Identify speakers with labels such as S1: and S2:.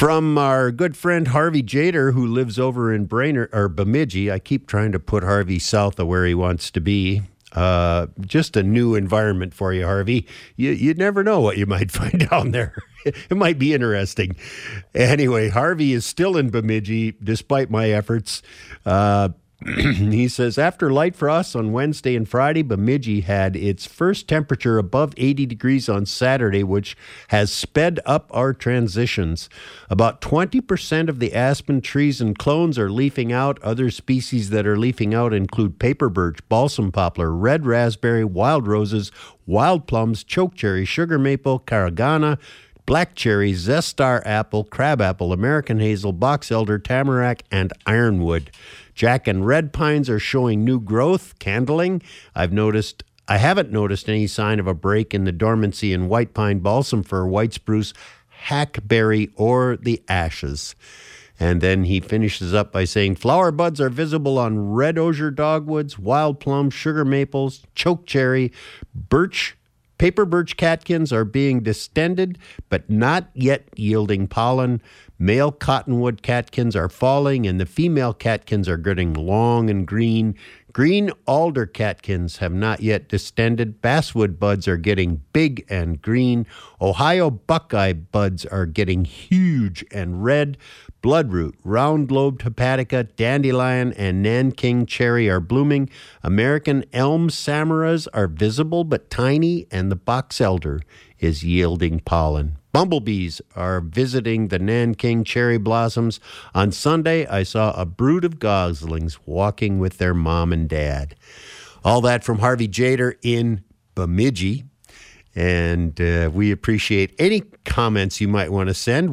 S1: From our good friend Harvey Jader, who lives over in Brainerd or Bemidji. I keep trying to put Harvey south of where he wants to be. Just a new environment for you, Harvey. You never know what you might find down there. It might be interesting. Anyway, Harvey is still in Bemidji despite my efforts. He says, after light frosts on Wednesday and Friday, Bemidji had its first temperature above 80 degrees on Saturday, which has sped up our transitions. About 20% of the aspen trees and clones are leafing out. Other species that are leafing out include paper birch, balsam poplar, red raspberry, wild roses, wild plums, chokecherry, sugar maple, caragana, black cherry, zestar apple, crabapple, American hazel, box elder, tamarack, and ironwood. Jack and red pines are showing new growth, candling. I haven't noticed any sign of a break in the dormancy in white pine, balsam fir, white spruce, hackberry, or the ashes. And then he finishes up by saying, flower buds are visible on red osier dogwoods, wild plum, sugar maples, chokecherry, birch. Paper birch catkins are being distended, but not yet yielding pollen. Male cottonwood catkins are falling, and the female catkins are getting long and green. Green alder catkins have not yet distended. Basswood buds are getting big and green. Ohio buckeye buds are getting huge and red. Bloodroot, round-lobed hepatica, dandelion, and Nanking cherry are blooming. American elm samaras are visible but tiny, and the box elder is yielding pollen. Bumblebees are visiting the Nanking cherry blossoms. On Sunday, I saw a brood of goslings walking with their mom and dad. All that from Harvey Jader in Bemidji. And we appreciate any comments you might want to send.